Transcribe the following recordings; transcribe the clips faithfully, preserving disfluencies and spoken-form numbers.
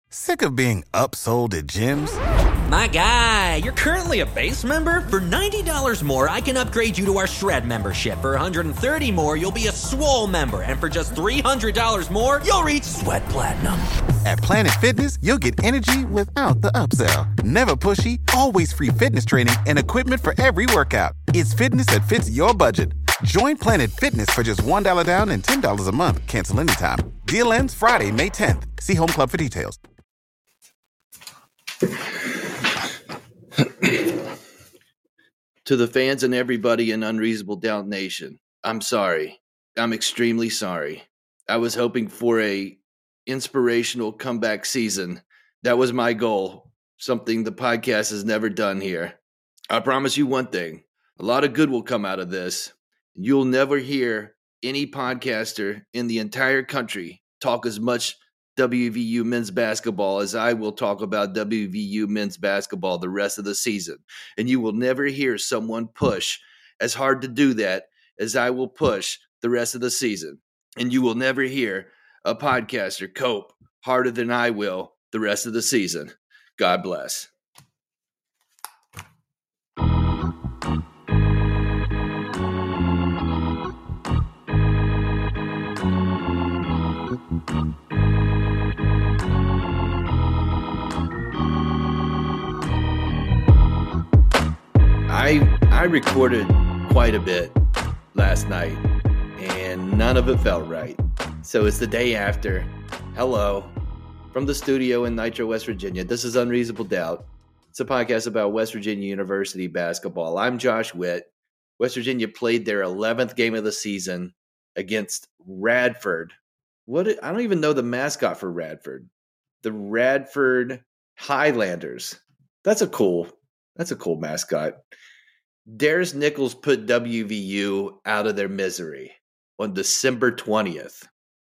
Sick of being upsold at gyms? My guy, you're currently a base member? For ninety dollars more, I can upgrade you to our Shred membership. For one hundred thirty dollars more, you'll be a Swole member. And for just three hundred dollars more, you'll reach Sweat Platinum. At Planet Fitness, you'll get energy without the upsell. Never pushy, always free fitness training and equipment for every workout. It's fitness that fits your budget. Join Planet Fitness for just one dollar down and ten dollars a month. Cancel anytime. Deal ends Friday, May tenth. See Home Club for details. To the fans and everybody in Unreasonable Doubt Nation, I'm sorry. I'm extremely sorry. I was hoping for a inspirational comeback season. That was my goal, something the podcast has never done here. I promise you one thing. A lot of good will come out of this. You'll never hear any podcaster in the entire country talk as much W V U men's basketball as I will talk about W V U men's basketball the rest of the season. And you will never hear someone push as hard to do that as I will push the rest of the season. And you will never hear a podcaster cope harder than I will the rest of the season. God bless. I I recorded quite a bit last night, and none of it felt right. So it's the day after. Hello, from the studio in Nitro, West Virginia. This is Unreasonable Doubt. It's a podcast about West Virginia University basketball. I'm Josh Witt. West Virginia played their eleventh game of the season against Radford. What I don't even know the mascot for Radford. The Radford Highlanders. That's a cool. That's a cool mascot. Darius Nichols put W V U out of their misery on December twentieth.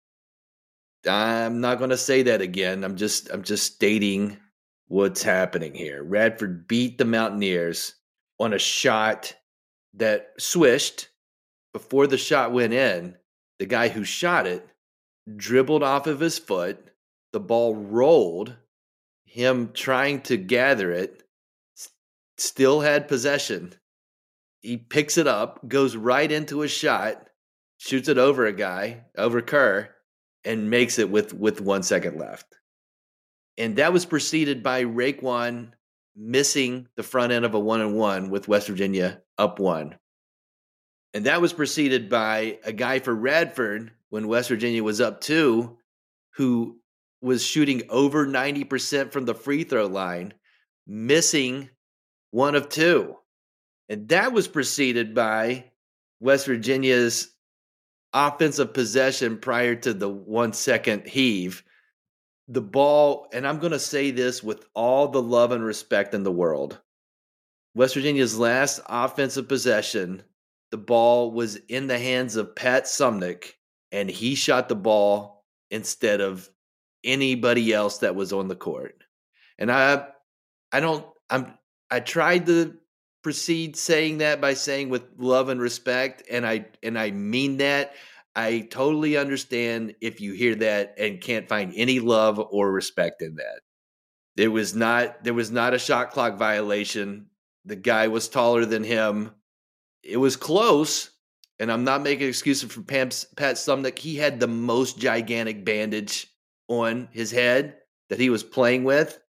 I'm not going to say that again. I'm just I'm just stating what's happening here. Radford beat the Mountaineers on a shot that swished. Before the shot went in, the guy who shot it dribbled off of his foot. The ball rolled. Him trying to gather it, still had possession. He picks it up, goes right into a shot, shoots it over a guy, over Kerr, and makes it with, with one second left. And that was preceded by Raekwon missing the front end of a one-and-one with West Virginia up one. And that was preceded by a guy for Radford when West Virginia was up two, who was shooting over ninety percent from the free throw line, missing one of two. And that was preceded by West Virginia's offensive possession prior to the one-second heave. The ball, and I'm going to say this with all the love and respect in the world, West Virginia's last offensive possession, the ball was in the hands of Pat Sumnick, and he shot the ball instead of anybody else that was on the court. And I I don't, I'm, I tried to proceed saying that by saying with love and respect, and I and I mean that. I totally understand if you hear that and can't find any love or respect in that. It was not there was not a shot clock violation. The guy was taller than him. It was close, and I'm not making excuses for Pat Sumnick. He had the most gigantic bandage on his head that he was playing with,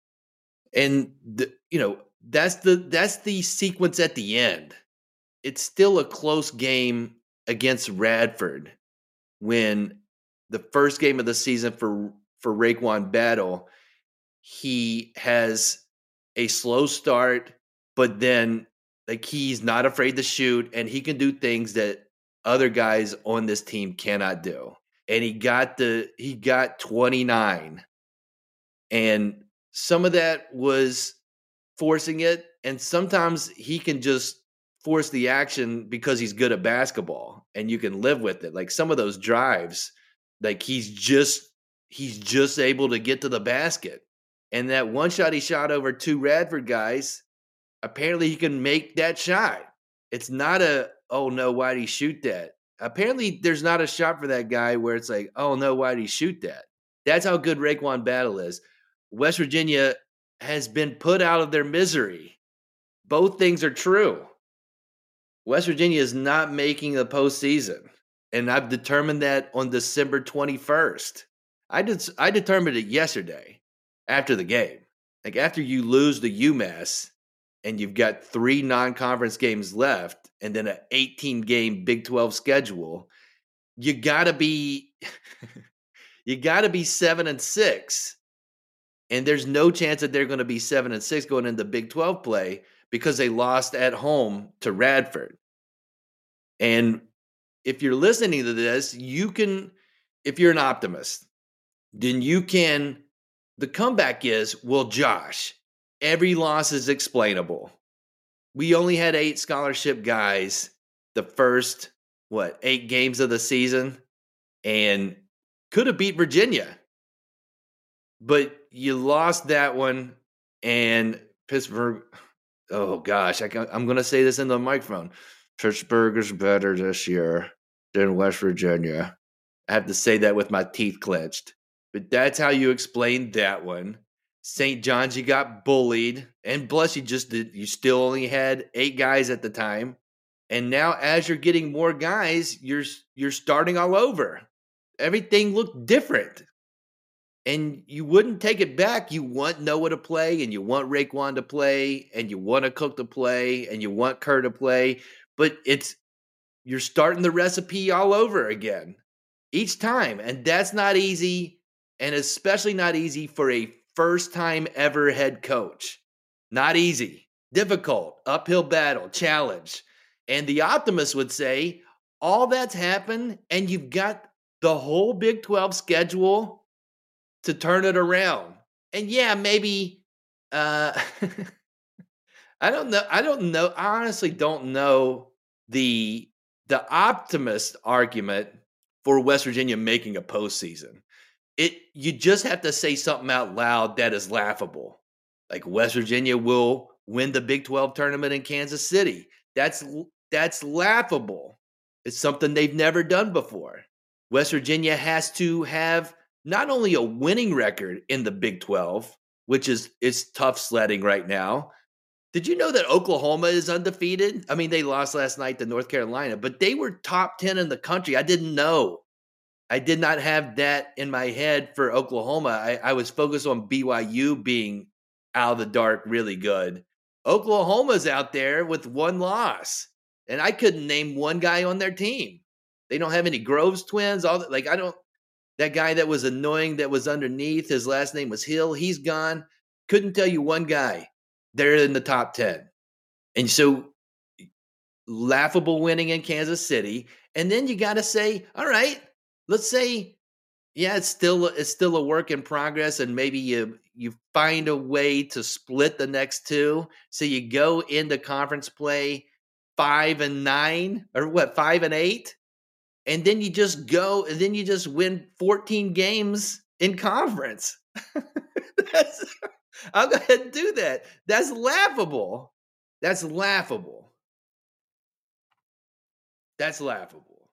and the, you know. That's the that's the sequence at the end. It's still a close game against Radford when the first game of the season for, for Raekwon Battle, he has a slow start, but then like he's not afraid to shoot, and he can do things that other guys on this team cannot do. And he got the he got twenty-nine. And some of that was forcing it, and sometimes he can just force the action because he's good at basketball and you can live with it. Like some of those drives, like he's just he's just able to get to the basket. And that one shot he shot over two Radford guys, apparently he can make that shot. It's not a, oh no, why'd he shoot that? Apparently there's not a shot for that guy where it's like, oh no, why'd he shoot that? That's how good Raekwon Battle is. West Virginia has been put out of their misery. Both things are true. West Virginia is not making the postseason, and I've determined that on December twenty-first. I did. I determined it yesterday after the game. Like after you lose to UMass and you've got three non-conference games left and then an eighteen-game Big twelve schedule, you gotta be you gotta be seven and six. And there's no chance that they're going to be seven and six going into Big twelve play because they lost at home to Radford. And if you're listening to this, you can, if you're an optimist, then you can, the comeback is, well, Josh, every loss is explainable. We only had eight scholarship guys the first, what, eight games of the season and could have beat Virginia. But you lost that one, and Pittsburgh, oh gosh, I can, I'm going to say this in the microphone. Pittsburgh is better this year than West Virginia. I have to say that with my teeth clenched. But that's how you explain that one. Saint John's, you got bullied. And plus, you just did, you still only had eight guys at the time. And now as you're getting more guys, you're you're starting all over. Everything looked different. And you wouldn't take it back. You want Noah to play, and you want Raekwon to play, and you want a Cook to play, and you want Kerr to play. But it's you're starting the recipe all over again each time. And that's not easy, and especially not easy for a first-time ever head coach. Not easy. Difficult. Uphill battle. Challenge. And the optimist would say, all that's happened, and you've got the whole Big twelve schedule to turn it around. And yeah, maybe uh, I don't know. I don't know. I honestly don't know the the optimist argument for West Virginia making a postseason. It you just have to say something out loud that is laughable. Like West Virginia will win the Big twelve tournament in Kansas City. That's that's laughable. It's something they've never done before. West Virginia has to have not only a winning record in the Big twelve, which is is tough sledding right now. Did you know that Oklahoma is undefeated? I mean, they lost last night to North Carolina, but they were top ten in the country. I didn't know. I did not have that in my head for Oklahoma. I, I was focused on B Y U being out of the dark really good. Oklahoma's out there with one loss, and I couldn't name one guy on their team. They don't have any Groves twins. All that, like I don't. That guy that was annoying that was underneath, his last name was Hill. He's gone. Couldn't tell you one guy. They're in the top ten. And so laughable winning in Kansas City. And then you got to say, all right, let's say, yeah, it's still it's still a work in progress. And maybe you you find a way to split the next two. So you go into conference play five and nine or what, five and eight. And then you just go and then you just win fourteen games in conference. That's, I'll go ahead and do that. That's laughable. That's laughable. That's laughable.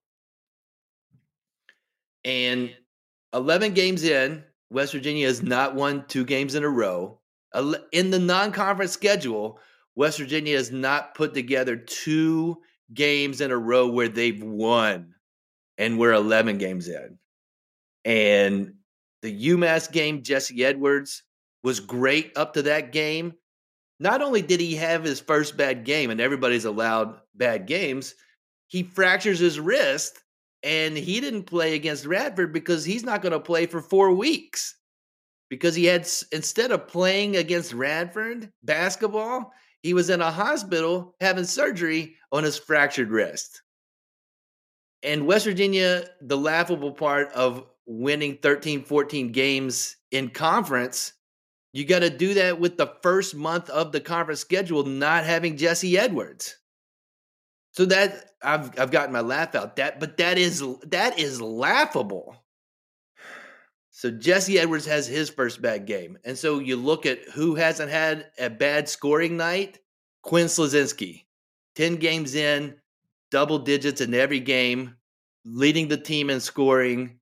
And eleven games in, West Virginia has not won two games in a row. In the non-conference schedule, West Virginia has not put together two games in a row where they've won. And we're eleven games in. And the UMass game, Jesse Edwards was great up to that game. Not only did he have his first bad game, and everybody's allowed bad games, he fractures his wrist, and he didn't play against Radford because he's not going to play for four weeks. Because he had, instead of playing against Radford basketball, he was in a hospital having surgery on his fractured wrist. And West Virginia, the laughable part of winning thirteen, fourteen games in conference, you got to do that with the first month of the conference schedule not having Jesse Edwards. So that I've I've gotten my laugh out. That, but that is that is laughable. So Jesse Edwards has his first bad game. And so you look at who hasn't had a bad scoring night. Quinn Slazinski, ten games in, double digits in every game, leading the team in scoring.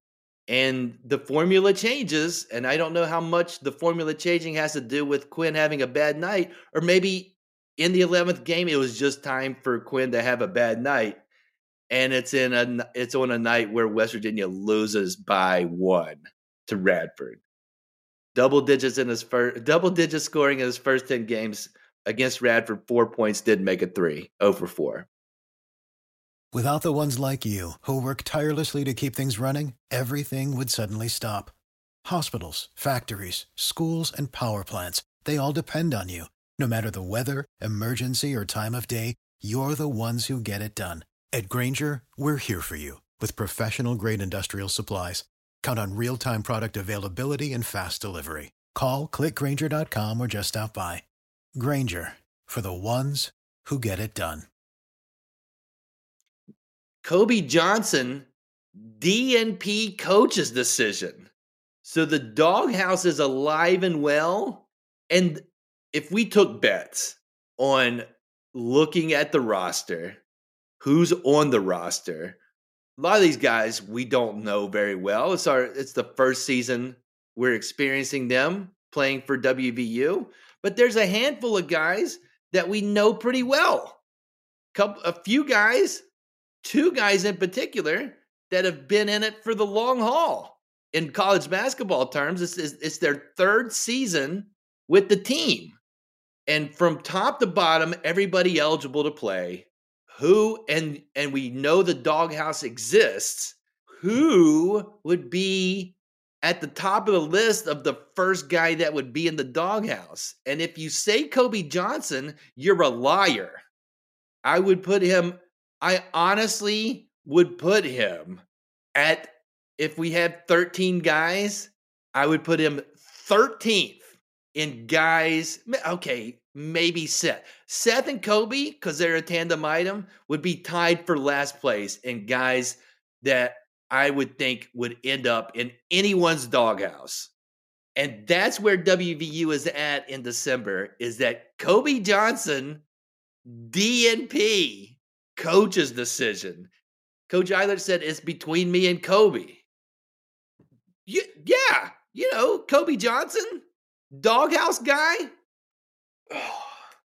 and the formula changes. And I don't know how much the formula changing has to do with Quinn having a bad night, or maybe in the eleventh game, it was just time for Quinn to have a bad night. And it's in a, it's on a night where West Virginia loses by one to Radford. Double digits in his first, double digit scoring in his first ten games against Radford. Four points, didn't make it three. oh for four. Without the ones like you, who work tirelessly to keep things running, everything would suddenly stop. Hospitals, factories, schools, and power plants, they all depend on you. No matter the weather, emergency, or time of day, you're the ones who get it done. At Grainger, we're here for you with professional-grade industrial supplies. Count on real-time product availability and fast delivery. Call, click Grainger dot com, or just stop by. Grainger, for the ones who get it done. Kobe Johnson, D N P coach's decision. So the doghouse is alive and well. And if we took bets on looking at the roster, who's on the roster, a lot of these guys we don't know very well. It's our it's the first season we're experiencing them playing for W V U. But there's a handful of guys that we know pretty well. Couple, a few guys, two guys in particular, that have been in it for the long haul. In college basketball terms, it's, it's, it's their third season with the team. And from top to bottom, everybody eligible to play. Who, and and we know the doghouse exists, who would be at the top of the list of the first guy that would be in the doghouse? And if you say Kobe Johnson, you're a liar. I would put him, I honestly would put him at, if we had thirteen guys, I would put him thirteenth in guys. Okay, maybe Seth. Seth and Kobe, because they're a tandem item, would be tied for last place in guys that I would think would end up in anyone's doghouse. And that's where W V U is at in December, is that Kobe Johnson, D N P, coach's decision. Coach Eilert said, it's between me and Kobe. You, yeah, you know, Kobe Johnson, doghouse guy. Oh.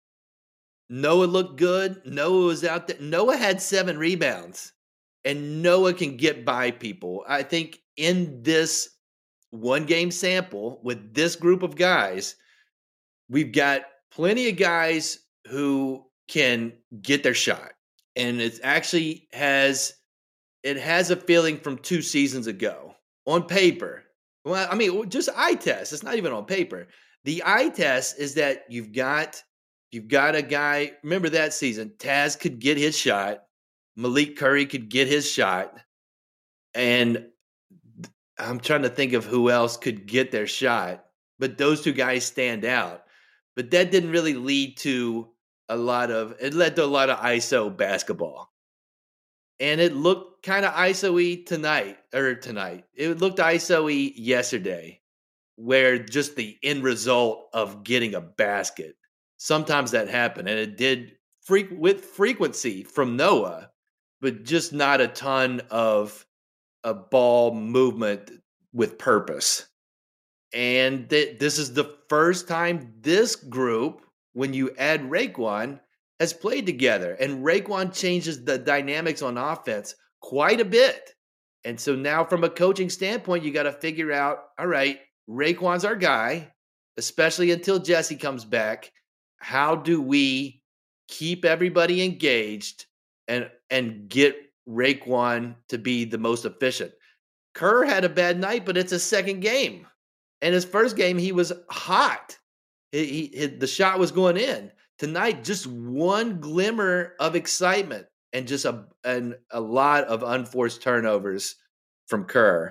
Noah looked good. Noah was out there. Noah had seven rebounds, and Noah can get by people. I think in this one game sample with this group of guys, we've got plenty of guys who can get their shot. And it actually has, it has a feeling from two seasons ago on paper. Well, I mean, just eye test. It's not even on paper. The eye test is that you've got, you've got a guy. Remember that season, Taz could get his shot. Malik Curry could get his shot. And I'm trying to think of who else could get their shot, but those two guys stand out. But that didn't really lead to a lot of, it led to a lot of I S O basketball. And it looked kind of I S O-y tonight, or tonight. It looked I S O-y yesterday, where just the end result of getting a basket, sometimes that happened. And it did freak with frequency from Noah, but just not a ton of a ball movement with purpose. And th- this is the first time this group, when you add Raekwon, has played together. And Raekwon changes the dynamics on offense quite a bit. And so now from a coaching standpoint, you got to figure out, all right, Raekwon's our guy, especially until Jesse comes back. How do we keep everybody engaged and, and get Raekwon to be the most efficient? Kerr had a bad night, but it's a second game. And his first game, he was hot. He, he, the shot was going in. Tonight, just one glimmer of excitement and just a, and a lot of unforced turnovers from Kerr.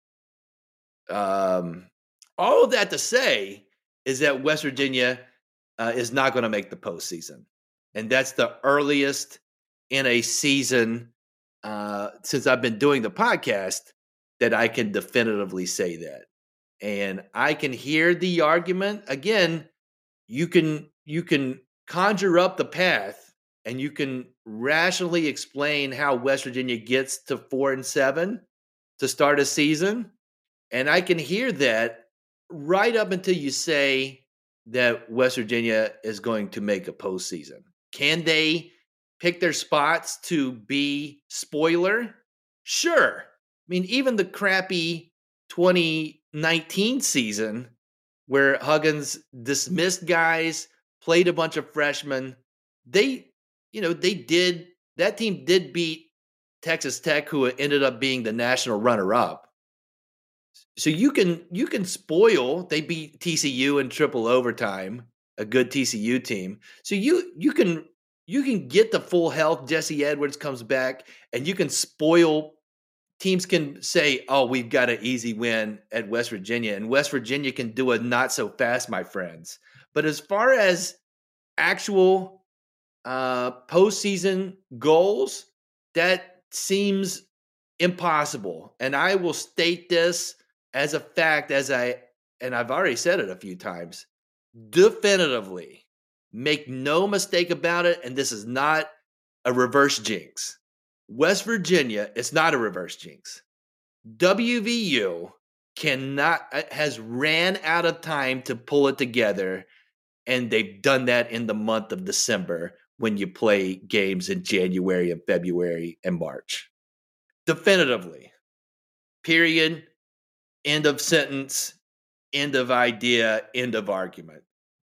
Um, all of that to say is that West Virginia uh, is not going to make the postseason. And that's the earliest in a season uh, since I've been doing the podcast that I can definitively say that. And I can hear the argument. Again, you can you can conjure up the path and you can rationally explain how West Virginia gets to four and seven. to start a season. And I can hear that right up until you say that West Virginia is going to make a postseason. Can they pick their spots to be spoiler? Sure. I mean, even the crappy twenty nineteen season where Huggins dismissed guys, played a bunch of freshmen, they, you know, they did, that team did beat Texas Tech, who ended up being the national runner-up. So you can you can spoil. They beat T C U in triple overtime, a good T C U team. So you you can you can get the full health. Jesse Edwards comes back, and you can spoil. Teams can say, "Oh, we've got an easy win at West Virginia," and West Virginia can do it not so fast, my friends. But as far as actual uh, postseason goals, that seems impossible. And I will state this as a fact, as I, and I've already said it a few times, definitively, make no mistake about it, and this is not a reverse jinx. West Virginia, it's not a reverse jinx. W V U cannot, has ran out of time to pull it together, and they've done that in the month of December when you play games in January and February and March. Definitively. Period. End of sentence, end of idea, end of argument.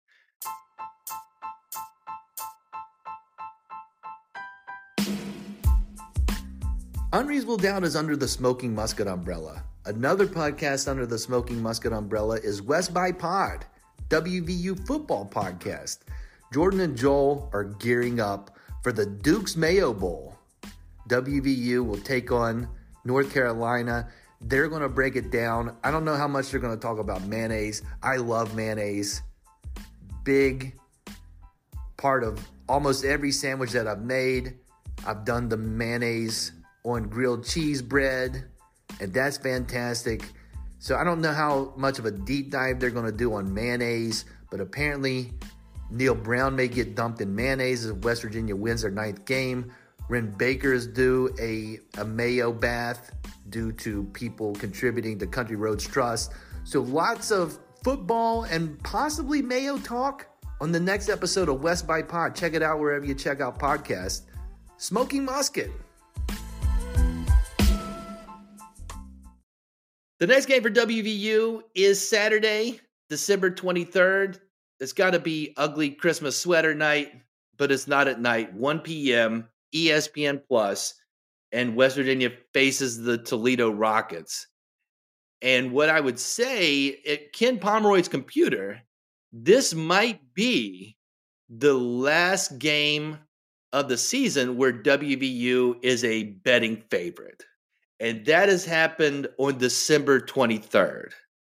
Unreasonable Doubt is under the Smoking Musket umbrella. Another podcast under the Smoking Musket umbrella is West by Pod, W V U football podcast. Jordan and Joel are gearing up for the Duke's Mayo Bowl. W V U will take on North Carolina. They're going to break it down. I don't know how much they're going to talk about mayonnaise. I love mayonnaise. Big part of almost every sandwich that I've made. I've done the mayonnaise on grilled cheese bread, and that's fantastic. So I don't know how much of a deep dive they're going to do on mayonnaise, but apparently Neil Brown may get dumped in mayonnaise if West Virginia wins their ninth game. Ren Baker's due a, a mayo bath due to people contributing to Country Roads Trust. So lots of football and possibly mayo talk on the next episode of West by Pod. Check it out wherever you check out podcasts. Smoking Musket. The next game for W V U is Saturday, December twenty-third. It's got to be ugly Christmas sweater night, but it's not at night. one p.m., E S P N Plus, and West Virginia faces the Toledo Rockets. And what I would say, at Ken Pomeroy's computer, this might be the last game of the season where W V U is a betting favorite. And that has happened on December twenty-third.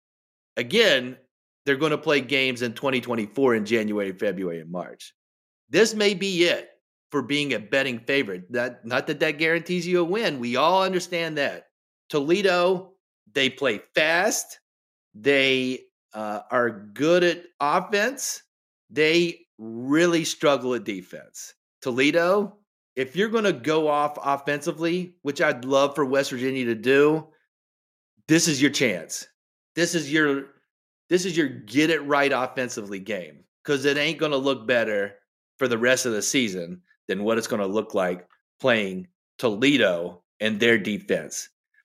Again, they're going to play games in twenty twenty-four in January, February, and March. This may be it for being a betting favorite. That, not that that guarantees you a win. We all understand that. Toledo, they play fast. They uh, are good at offense. They really struggle at defense. Toledo, if you're going to go off offensively, which I'd love for West Virginia to do, this is your chance. This is your this is your get it right offensively game, because it ain't going to look better for the rest of the season than what it's going to look like playing Toledo and their defense.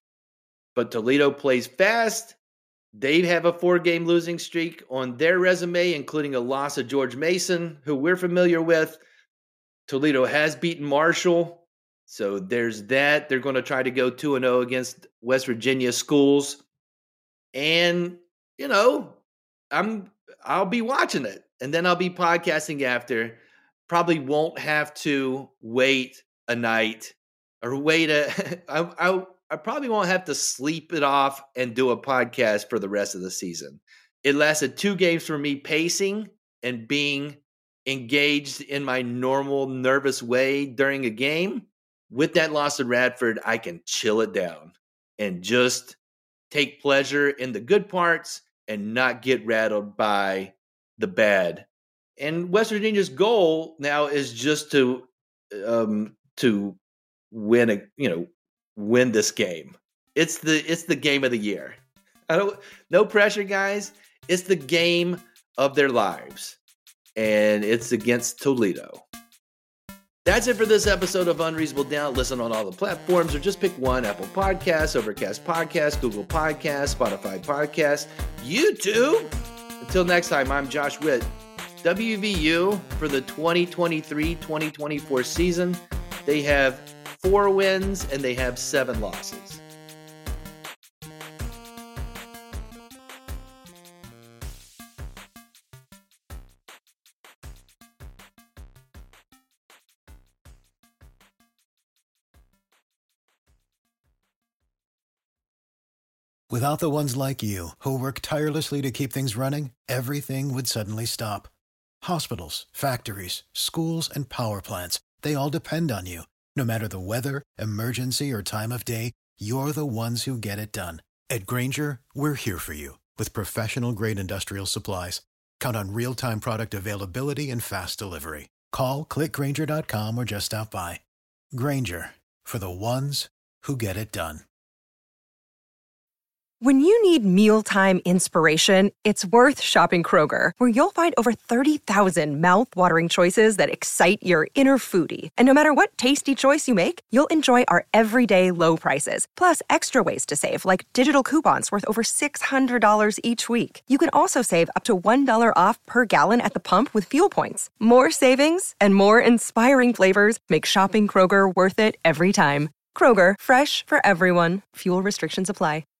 But Toledo plays fast. They have a four-game losing streak on their resume, including a loss of George Mason, who we're familiar with. Toledo has beaten Marshall, so there's that. They're going to try to go two and oh against West Virginia schools. And, you know, I'm I'll be watching it, and then I'll be podcasting after. Probably won't have to wait a night or wait a I, I I probably won't have to sleep it off and do a podcast for the rest of the season. It lasted two games for me pacing and being engaged in my normal nervous way during a game. With that loss to Radford, I can chill it down and just take pleasure in the good parts and not get rattled by the bad. And West Virginia's goal now is just to um, to win a you know win this game. It's the it's the game of the year. I don't no pressure, guys. It's the game of their lives. And it's against Toledo. That's it for this episode of Unreasonable Doubt. Listen on all the platforms or just pick one: Apple Podcasts, Overcast Podcasts, Google Podcasts, Spotify Podcasts, YouTube. Until next time, I'm Josh Witt. W V U for the twenty twenty-three twenty twenty-four season, they have four wins and they have seven losses. Without the ones like you, who work tirelessly to keep things running, everything would suddenly stop. Hospitals, factories, schools, and power plants, they all depend on you. No matter the weather, emergency, or time of day, you're the ones who get it done. At Grainger, we're here for you with professional-grade industrial supplies. Count on real-time product availability and fast delivery. Call, click Grainger dot com, or just stop by. Grainger, for the ones who get it done. When you need mealtime inspiration, it's worth shopping Kroger, where you'll find over thirty thousand mouth-watering choices that excite your inner foodie. And no matter what tasty choice you make, you'll enjoy our everyday low prices, plus extra ways to save, like digital coupons worth over six hundred dollars each week. You can also save up to one dollar off per gallon at the pump with fuel points. More savings and more inspiring flavors make shopping Kroger worth it every time. Kroger, fresh for everyone. Fuel restrictions apply.